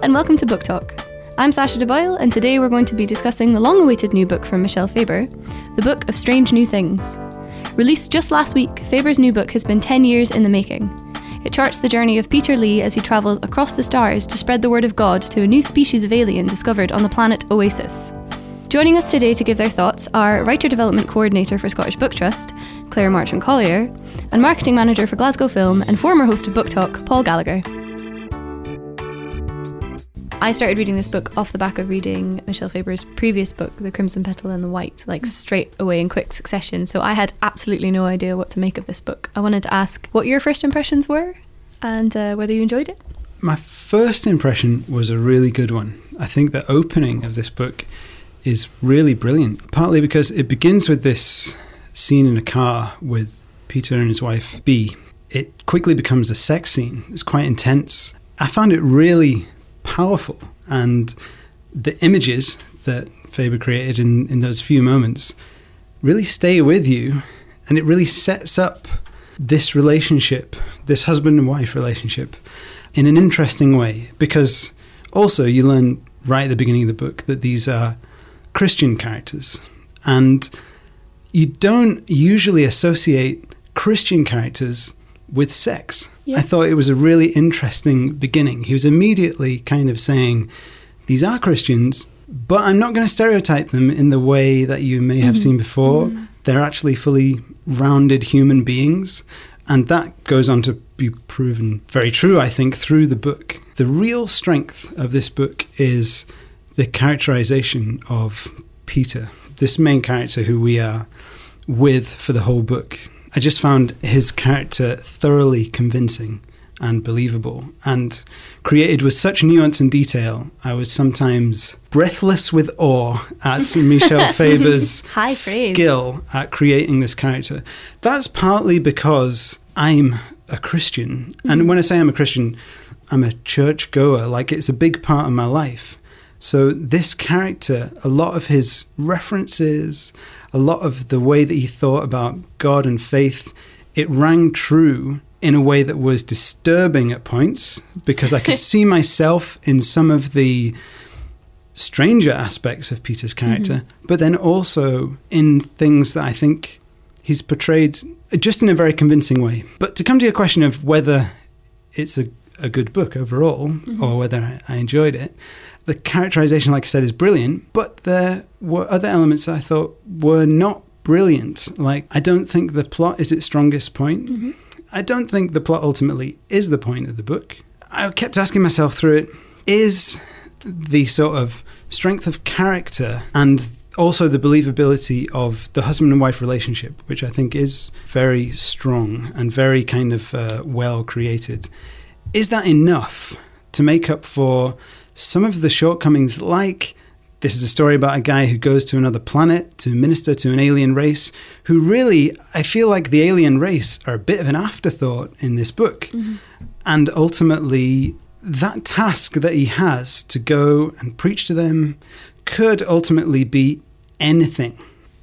and welcome to Book Talk. I'm Sasha de Boyle, and today we're going to be discussing the long-awaited new book from Michel Faber, The Book of Strange New Things. Released just last week, Faber's new book has been 10 years in the making. It charts the journey of Peter Lee as he travels across the stars to spread the word of God to a new species of alien discovered on the planet Oasis. Joining us today to give their thoughts are Writer Development Coordinator for Scottish Book Trust, Claire Marchant-Collier, and Marketing Manager for Glasgow Film and former host of Book Talk, Paul Gallagher. I started reading this book off the back of reading Michel Faber's previous book, The Crimson Petal and the White, straight away in quick succession. So I had absolutely no idea what to make of this book. I wanted to ask what your first impressions were and whether you enjoyed it. My first impression was a really good one. I think the opening of this book is really brilliant, partly because it begins with this scene in a car with Peter and his wife, Bea. It quickly becomes a sex scene. It's quite intense. I found it really powerful, and the images that Faber created in those few moments really stay with you, and it really sets up this relationship, this husband and wife relationship, in an interesting way, because also you learn right at the beginning of the book that these are Christian characters, and you don't usually associate Christian characters with sex. Yeah. I thought it was a really interesting beginning. He was immediately kind of saying, these are Christians, but I'm not going to stereotype them in the way that you may have seen before. They're actually fully rounded human beings. And that goes on to be proven very true, I think, through the book. The real strength of this book is the characterization of Peter, this main character who we are with for the whole book. I just found his character thoroughly convincing and believable and created with such nuance and detail. I was sometimes breathless with awe at Michel Faber's skill at creating this character. That's partly because I'm a Christian. And when I say I'm a Christian, I'm a church goer. It's a big part of my life. So this character, a lot of his references, a lot of the way that he thought about God and faith, it rang true in a way that was disturbing at points, because I could see myself in some of the stranger aspects of Peter's character, but then also in things that I think he's portrayed just in a very convincing way. But to come to your question of whether it's a good book overall, or whether I enjoyed it, the characterization, like I said, is brilliant, but there were other elements that I thought were not brilliant. I don't think the plot is its strongest point. I don't think the plot ultimately is the point of the book. I kept asking myself through it, is the sort of strength of character and also the believability of the husband and wife relationship, which I think is very strong and very kind of well created, is that enough to make up for some of the shortcomings? This is a story about a guy who goes to another planet to minister to an alien race, who really, I feel like the alien race are a bit of an afterthought in this book. And ultimately, that task that he has to go and preach to them could ultimately be anything.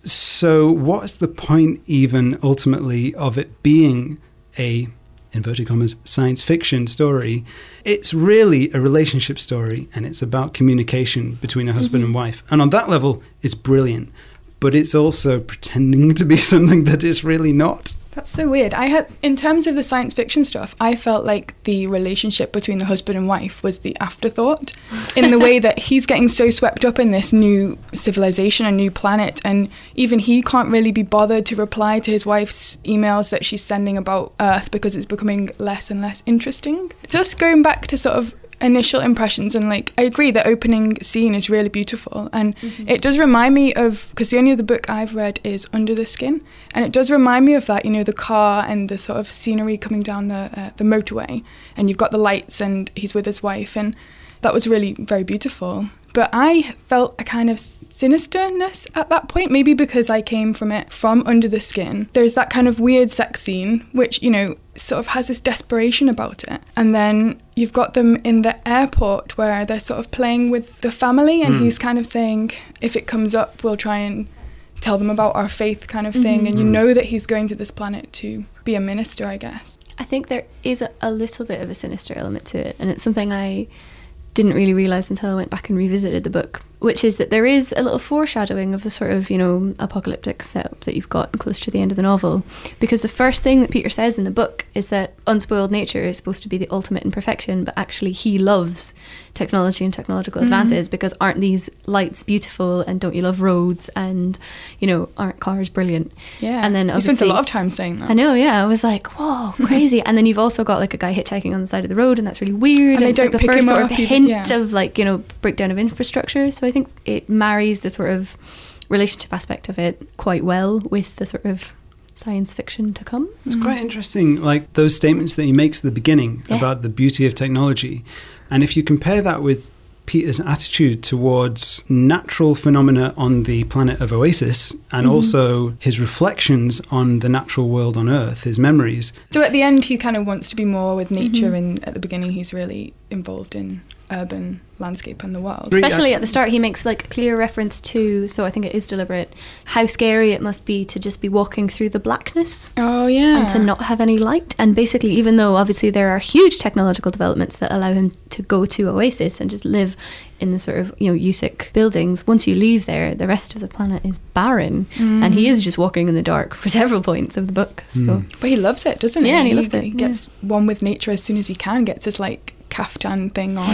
So what's the point even ultimately of it being a, inverted commas, science fiction story? It's really a relationship story, and it's about communication between a husband and wife. And on that level, it's brilliant. But it's also pretending to be something that it's really not. That's so weird. In terms of the science fiction stuff, I felt like the relationship between the husband and wife was the afterthought, in the way that he's getting so swept up in this new civilization, a new planet, and even he can't really be bothered to reply to his wife's emails that she's sending about Earth because it's becoming less and less interesting. Just going back to sort of initial impressions, and I agree, the opening scene is really beautiful, and it does remind me of, because the only other book I've read is Under the Skin, and it does remind me of that, the car and the sort of scenery coming down the motorway, and you've got the lights and he's with his wife, and that was really very beautiful. But I felt a kind of sinisterness at that point, maybe because I came from it from Under the Skin. There's that kind of weird sex scene, which, sort of has this desperation about it. And then you've got them in the airport where they're sort of playing with the family, and he's kind of saying, if it comes up, we'll try and tell them about our faith kind of thing. And you know that he's going to this planet to be a minister, I guess. I think there is a little bit of a sinister element to it, and it's something I didn't really realise until I went back and revisited the book, which is that there is a little foreshadowing of the sort of, apocalyptic setup that you've got close to the end of the novel. Because the first thing that Peter says in the book is that unspoiled nature is supposed to be the ultimate in perfection, but actually he loves technology and technological advances because aren't these lights beautiful, and don't you love roads, and, aren't cars brilliant? Yeah. And then he spends a lot of time saying that. I know, yeah. I was like, whoa, crazy. And then you've also got like a guy hitchhiking on the side of the road, and that's really weird. And they it's don't like the pick first him sort up of even, hint of like, breakdown of infrastructure. So I think it marries the sort of relationship aspect of it quite well with the sort of science fiction to come. It's quite interesting, like those statements that he makes at the beginning about the beauty of technology. And if you compare that with Peter's attitude towards natural phenomena on the planet of Oasis, and also his reflections on the natural world on Earth, his memories. So at the end, he kind of wants to be more with nature, and at the beginning, he's really involved in urban landscape and the world. Especially at the start, he makes like clear reference to, so I think it is deliberate, how scary it must be to just be walking through the blackness. Oh, yeah. And to not have any light. And basically, even though obviously there are huge technological developments that allow him to go to Oasis and just live in the sort of, USIC buildings, once you leave there, the rest of the planet is barren. And he is just walking in the dark for several points of the book. So. But he loves it, doesn't he? Yeah, and he loves it. He gets one with nature as soon as he can, gets his like caftan thing on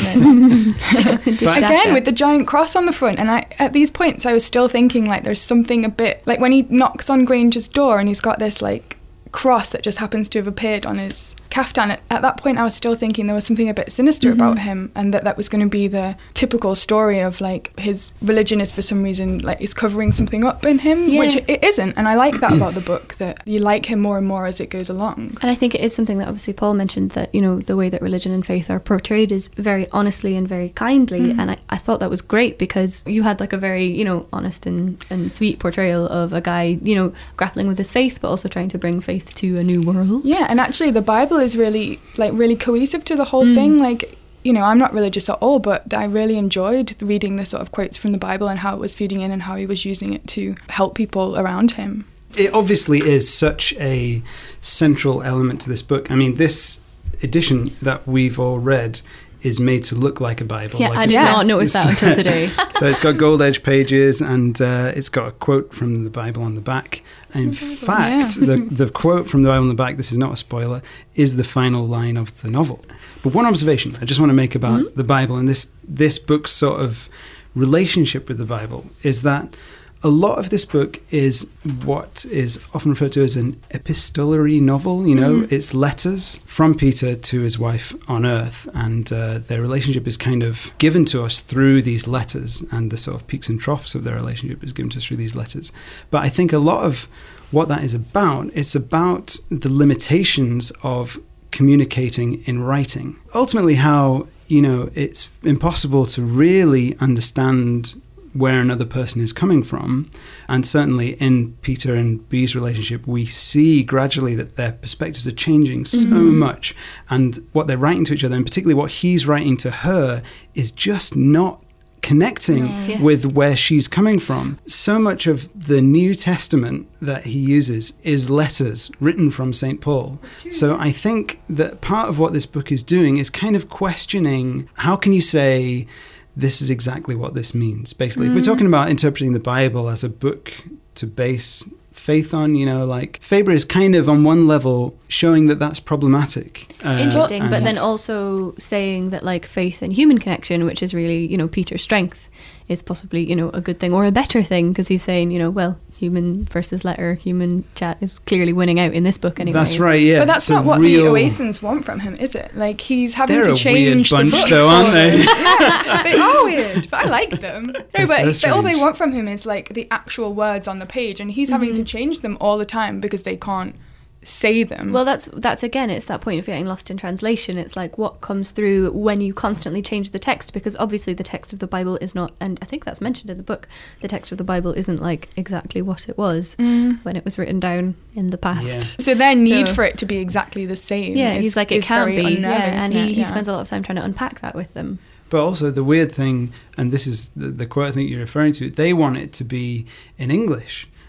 it. Again, with the giant cross on the front. And at these points, I was still thinking like there's something a bit, like when he knocks on Granger's door and he's got this like cross that just happens to have appeared on his caftan. At that point, I was still thinking there was something a bit sinister about him, and that was going to be the typical story of like his religion is for some reason like is covering something up in him, which it isn't. And I like that about the book, that you like him more and more as it goes along. And I think it is something that obviously Paul mentioned, that the way that religion and faith are portrayed is very honestly and very kindly, and I thought that was great, because you had like a very honest and sweet portrayal of a guy grappling with his faith but also trying to bring faith to a new world. Yeah, and actually the Bible is really cohesive to the whole thing. Like, I'm not religious at all, but I really enjoyed reading the sort of quotes from the Bible and how it was feeding in and how he was using it to help people around him. It obviously is such a central element to this book. I mean, this edition that we've all read is made to look like a Bible. Yeah, like I did not notice that until today. So it's got gold edge pages, and it's got a quote from the Bible on the back. In fact, the quote from the Bible on the back, this is not a spoiler, is the final line of the novel. But one observation I just want to make about the Bible and this book's sort of relationship with the Bible is that a lot of this book is what is often referred to as an epistolary novel. It's letters from Peter to his wife on Earth, and their relationship is kind of given to us through these letters, and the sort of peaks and troughs of their relationship is given to us through these letters. But I think a lot of what that is about, it's about the limitations of communicating in writing. Ultimately, how, it's impossible to really understand where another person is coming from. And certainly in Peter and Bee's relationship, we see gradually that their perspectives are changing so much, and what they're writing to each other, and particularly what he's writing to her, is just not connecting with where she's coming from. So much of the New Testament that he uses is letters written from St. Paul. So I think that part of what this book is doing is kind of questioning, how can you say this is exactly what this means? Basically, if we're talking about interpreting the Bible as a book to base faith on, like Faber is kind of on one level showing that that's problematic. Interesting, but then also saying that like faith and human connection, which is really, Peter's strength, is possibly, a good thing or a better thing, because he's saying, well, human versus letter, human chat is clearly winning out in this book anyway. That's right, yeah. But that's not what the Oasans want from him, is it? Like, he's having to change the book. They're a weird bunch, though, aren't they? Yeah, they are weird, but I like them. No, but so all they want from him is, like, the actual words on the page, and he's having to change them all the time because they can't say them. Well, that's again, it's that point of getting lost in translation. It's like what comes through when you constantly change the text, because obviously the text of the Bible is not, and I think that's mentioned in the book, the text of the Bible isn't like exactly what it was when it was written down in the past. Yeah. So their need for it to be exactly the same. Yeah, he's like, it can't be. And he yeah. spends a lot of time trying to unpack that with them. But also the weird thing, and this is the quote I think you're referring to, they want it to be in English.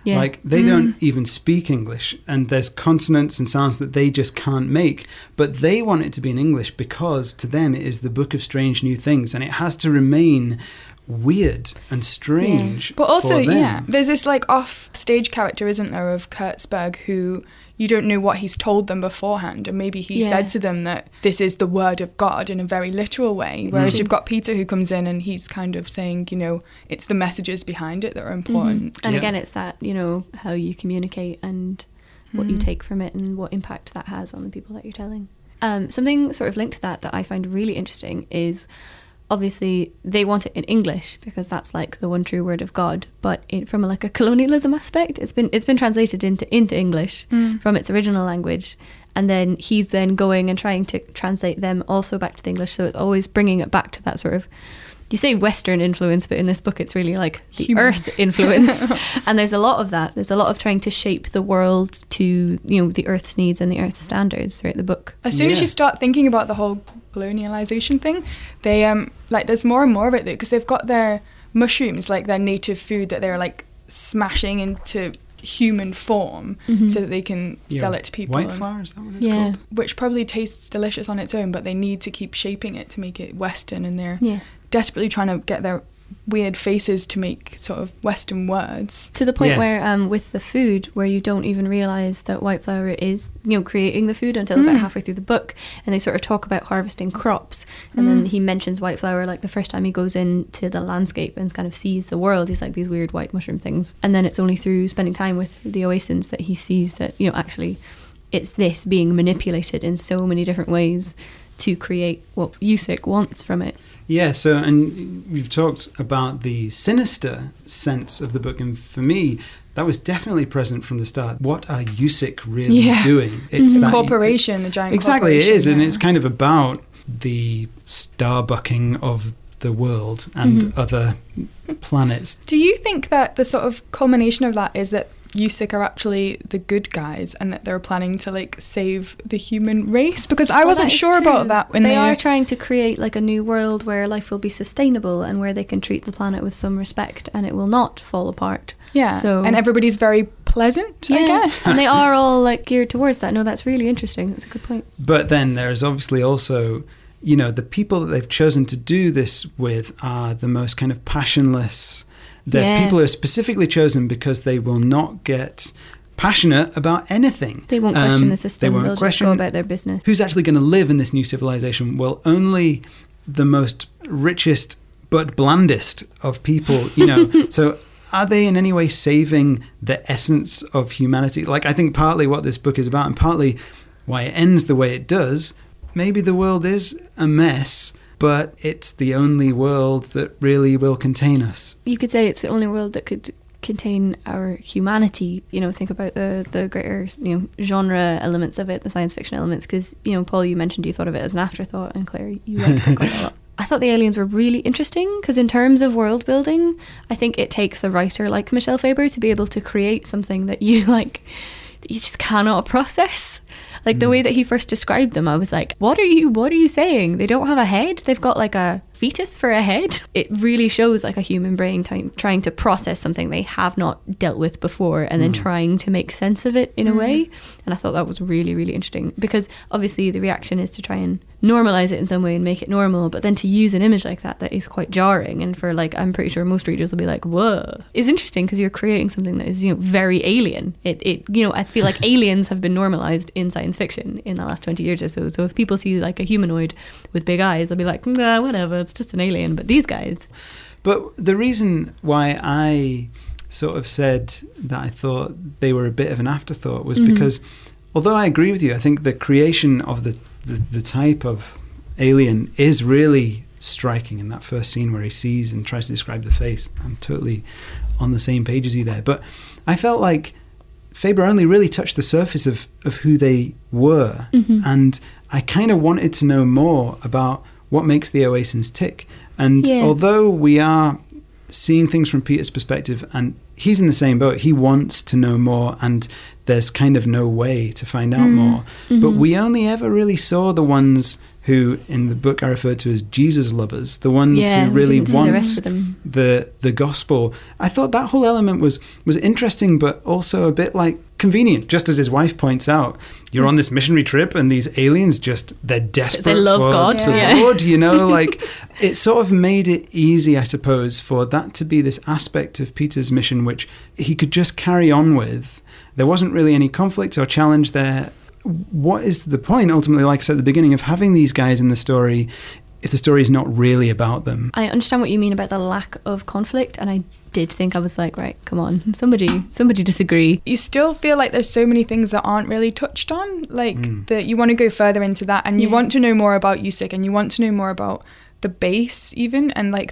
Yeah. Like, they don't even speak English, and there's consonants and sounds that they just can't make. But they want it to be in English because, to them, it is the Book of Strange New Things, and it has to remain weird and strange. But also, for them. there's this like off-stage character, isn't there, of Kurtzberg, who you don't know what he's told them beforehand, and maybe he said to them that this is the word of God in a very literal way, whereas you've got Peter who comes in and he's kind of saying, you know, it's the messages behind it that are important. And again, it's that, you know, how you communicate and what you take from it and what impact that has on the people that you're telling. Something sort of linked to that I find really interesting is, obviously they want it in English because that's like the one true word of God, but from like a colonialism aspect, it's been translated into English from its original language, and then he's then going and trying to translate them also back to the English, so it's always bringing it back to that sort of, you say Western influence, but in this book it's really like the Human. Earth influence. And there's a lot of that. There's a lot of trying to shape the world to, you know, the Earth's needs and the Earth's standards throughout the book. As soon as you start thinking about the whole colonialization thing, they like there's more and more of it, because they've got their mushrooms, like their native food, that they're like smashing into human form so that they can sell it to people. White flour, is that what it's called? Which probably tastes delicious on its own, but they need to keep shaping it to make it Western, and they're desperately trying to get their weird faces to make sort of Western words. To the point where with the food, where you don't even realise that white flour is, you know, creating the food until about halfway through the book, and they sort of talk about harvesting crops, and then he mentions white flour like the first time he goes into the landscape and kind of sees the world. He's like, these weird white mushroom things, and then it's only through spending time with the Oasins that he sees that, you know, actually it's this being manipulated in so many different ways to create what Yusik wants from it. Yeah, so, and we've talked about the sinister sense of the book, and for me, that was definitely present from the start. What are Yusik really doing? It's that corporation, the giant exactly, corporation. it is, and it's kind of about the starbucking of the world and other planets. Do you think that the sort of culmination of that is that Yusik are actually the good guys, and that they're planning to like save the human race? Because I wasn't sure about that. When they are trying to create like a new world where life will be sustainable and where they can treat the planet with some respect and it will not fall apart. Yeah, so, and everybody's very pleasant, I guess. And they are all like geared towards that. No, that's really interesting. That's a good point. But then there's obviously also, you know, the people that they've chosen to do this with are the most kind of passionless. The people are specifically chosen because they will not get passionate about anything. They won't question the system. They won't They'll question just go about their business. Who's actually going to live in this new civilization? Well, only the most richest but blandest of people, you know. So are they in any way saving the essence of humanity? Like, I think partly what this book is about, and partly why it ends the way it does, maybe the world is a mess, but it's the only world that really will contain us. You could say it's the only world that could contain our humanity. You know, think about the greater, you know, genre elements of it, the science fiction elements, because, you know, Paul, you mentioned you thought of it as an afterthought, and Claire, you liked it quite a lot. I thought the aliens were really interesting because in terms of world building, I think it takes a writer like Michel Faber to be able to create something that you like, that you just cannot process. Like the way that he first described them, I was like, what are you saying? They don't have a head? They've got like a fetus for a head? It really shows like a human brain trying to process something they have not dealt with before, and then trying to make sense of it in a way. And I thought that was really, really interesting, because obviously the reaction is to try and normalize it in some way and make it normal, but then to use an image like that is quite jarring, and for like, I'm pretty sure most readers will be like, whoa. It's interesting because you're creating something that is, you know, very alien. It you know, I feel like aliens have been normalized in science fiction in the last 20 years or so. So if people see like a humanoid with big eyes, they'll be like, nah, whatever, it's just an alien. But these guys. But the reason why I sort of said that I thought they were a bit of an afterthought was because, although I agree with you, I think the creation of the type of alien is really striking in that first scene where he sees and tries to describe the face. I'm totally on the same page as you there. But I felt like Faber only really touched the surface of who they were. And I kind of wanted to know more about what makes the Oasins tick. And although we are seeing things from Peter's perspective, and he's in the same boat. He wants to know more, and there's kind of no way to find out more. But we only ever really saw the ones who, in the book I referred to as Jesus lovers, the ones who really want the gospel. I thought that whole element was interesting, but also a bit like convenient. Just as his wife points out, you're on this missionary trip and these aliens they're desperate they love for God. the Lord, you know, like it sort of made it easy, I suppose, for that to be this aspect of Peter's mission, which he could just carry on with. There wasn't really any conflict or challenge there. What is the point, ultimately, like I said at the beginning, of having these guys in the story if the story is not really about them? I understand what you mean about the lack of conflict, and I did think, I was like, right, come on, somebody disagree. You still feel like there's so many things that aren't really touched on, like that you want to go further into that, and you want to know more about Usyk, and you want to know more about the base even, and like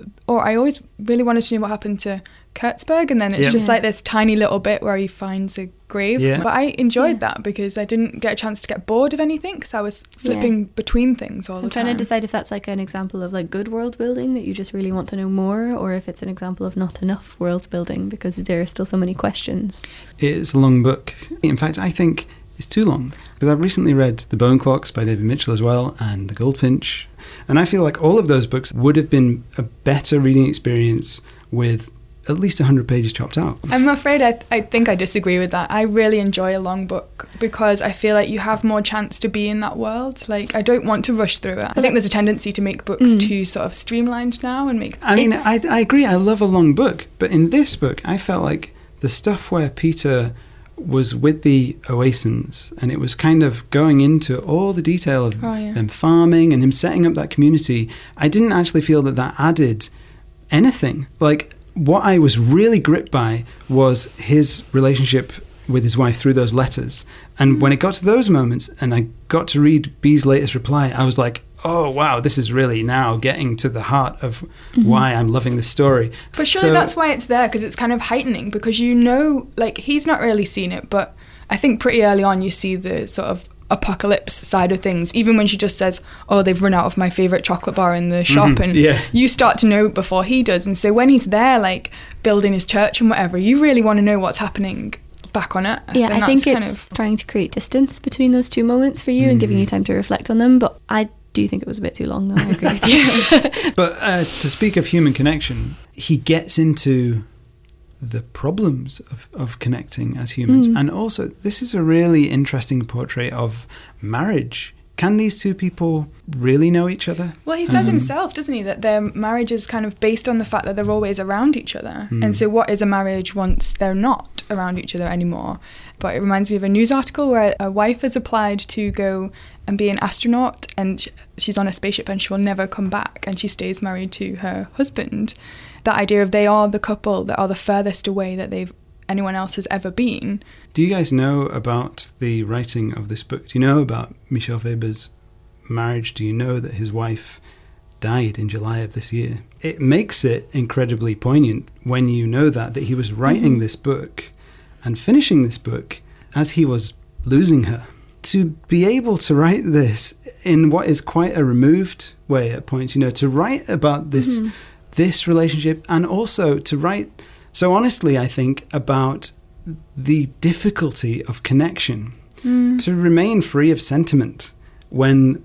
I always really wanted to know what happened to Kurtzberg, and then it's just like this tiny little bit where he finds a grave. But I enjoyed that because I didn't get a chance to get bored of anything because I was flipping between things all the time. I'm trying to decide if that's like an example of like good world building, that you just really want to know more, or if it's an example of not enough world building because there are still so many questions. It's a long book. In fact, I think it's too long, because I've recently read The Bone Clocks by David Mitchell as well, and The Goldfinch, and I feel like all of those books would have been a better reading experience with at least 100 pages chopped out. I'm afraid I think I disagree with that. I really enjoy a long book because I feel like you have more chance to be in that world. Like, I don't want to rush through it. I think there's a tendency to make books too sort of streamlined now and make... I mean, I agree. I love a long book. But in this book, I felt like the stuff where Peter was with the Oasans, and it was kind of going into all the detail of them farming and him setting up that community, I didn't actually feel that added anything. Like, what I was really gripped by was his relationship with his wife through those letters. And when it got to those moments and I got to read B's latest reply, I was like, oh, wow, this is really now getting to the heart of why I'm loving this story. But surely that's why it's there, because it's kind of heightening, because you know, like, he's not really seen it, but I think pretty early on you see the sort of apocalypse side of things, even when she just says, oh, they've run out of my favourite chocolate bar in the shop, and you start to know before he does. And so when he's there, like, building his church and whatever, you really want to know what's happening back on it. I think it's trying to create distance between those two moments for you and giving you time to reflect on them, but I do think it was a bit too long, though. I agree with you. But to speak of human connection, he gets into the problems of connecting as humans. And also, this is a really interesting portrait of marriage. Can these two people really know each other? Well, he says himself, doesn't he, that their marriage is kind of based on the fact that they're always around each other. And so what is a marriage once they're not around each other anymore? But it reminds me of a news article where a wife has applied to go and be an astronaut, and she's on a spaceship and she will never come back, and she stays married to her husband. That idea of they are the couple that are the furthest away that anyone else has ever been. Do you guys know about the writing of this book? Do you know about Michel Faber's marriage? Do you know that his wife died in July of this year? It makes it incredibly poignant when you know that he was writing this book and finishing this book as he was losing her. To be able to write this in what is quite a removed way at points, to write about this relationship, and also to write so honestly, I think, about the difficulty of connection, to remain free of sentiment when,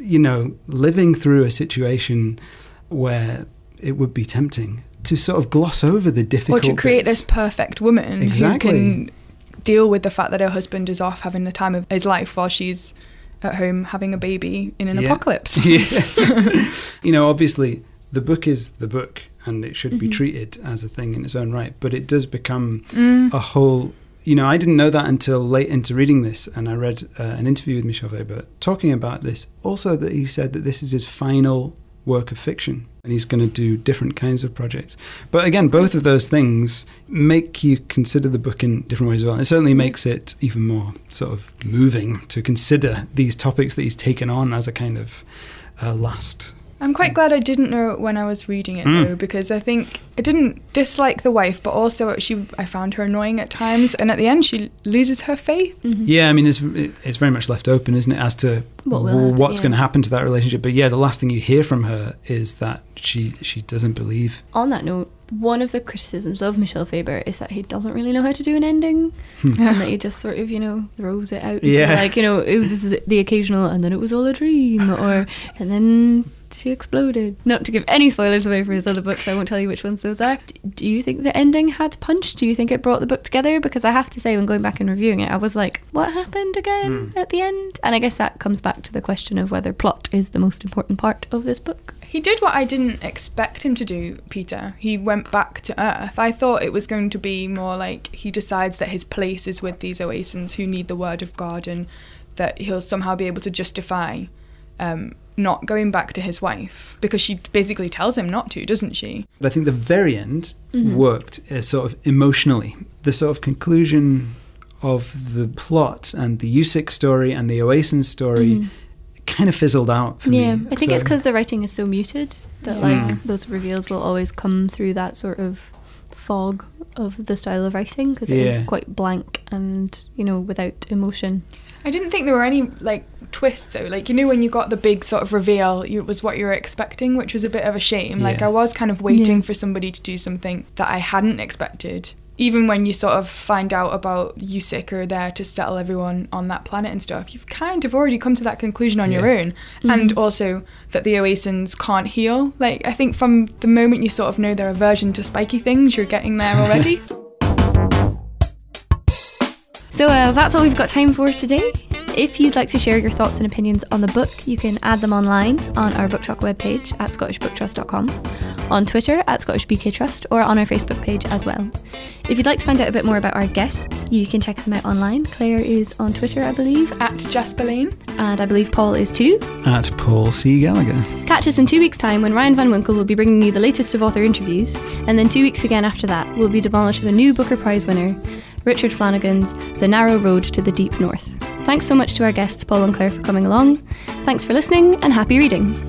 living through a situation where it would be tempting to sort of gloss over the difficult Or to create bits. this perfect woman who can deal with the fact that her husband is off having the time of his life while she's at home having a baby in an apocalypse. Obviously, the book is the book, and it should be treated as a thing in its own right, but it does become a whole... I didn't know that until late into reading this, and I read an interview with Michel Faber talking about this. Also, that he said that this is his final work of fiction, and he's going to do different kinds of projects. But again, both of those things make you consider the book in different ways as well. It certainly makes it even more sort of moving to consider these topics that he's taken on as a kind of last I'm quite glad I didn't know it when I was reading it, though, because I think I didn't dislike the wife, but also I found her annoying at times, and at the end she loses her faith. Yeah, I mean, it's very much left open, isn't it, as to what's going to happen to that relationship. But yeah, the last thing you hear from her is that she doesn't believe. On that note, one of the criticisms of Michel Faber is that he doesn't really know how to do an ending, and that he just sort of, throws it out. Like, it was the occasional, and then it was all a dream, and then she exploded. Not to give any spoilers away for his other books, I won't tell you which ones those are. Do you think the ending had punch? Do you think it brought the book together? Because I have to say, when going back and reviewing it, I was like, what happened again at the end? And I guess that comes back to the question of whether plot is the most important part of this book. He did what I didn't expect him to do, Peter. He went back to Earth. I thought it was going to be more like he decides that his place is with these Oasans who need the word of God, and that he'll somehow be able to justify not going back to his wife, because she basically tells him not to, doesn't she? But I think the very end worked sort of emotionally. The sort of conclusion of the plot and the Yusik story and the Oasan story kind of fizzled out for me. I think it's because the writing is so muted that like those reveals will always come through that sort of fog of the style of writing, because it is quite blank and without emotion. I didn't think there were any like twists though, like when you got the big sort of reveal, it was what you were expecting, which was a bit of a shame. Like I was kind of waiting for somebody to do something that I hadn't expected. Even when you sort of find out about Yusik are there to settle everyone on that planet and stuff, you've kind of already come to that conclusion on your own. And also that the Oasans can't heal. Like, I think from the moment you sort of know their aversion to spiky things, you're getting there already. So that's all we've got time for today. If you'd like to share your thoughts and opinions on the book, you can add them online on our Book Talk webpage at scottishbooktrust.com, on Twitter at ScottishBKTrust, or on our Facebook page as well. If you'd like to find out a bit more about our guests, you can check them out online. Claire is on Twitter, I believe, at Jasper Lane, and I believe Paul is too, at Paul C. Gallagher. Catch us in 2 weeks' time when Ryan Van Winkle will be bringing you the latest of author interviews, and then 2 weeks again after that we'll be demolishing the new Booker Prize winner, Richard Flanagan's The Narrow Road to the Deep North. Thanks so much to our guests Paul and Claire for coming along. Thanks for listening, and happy reading.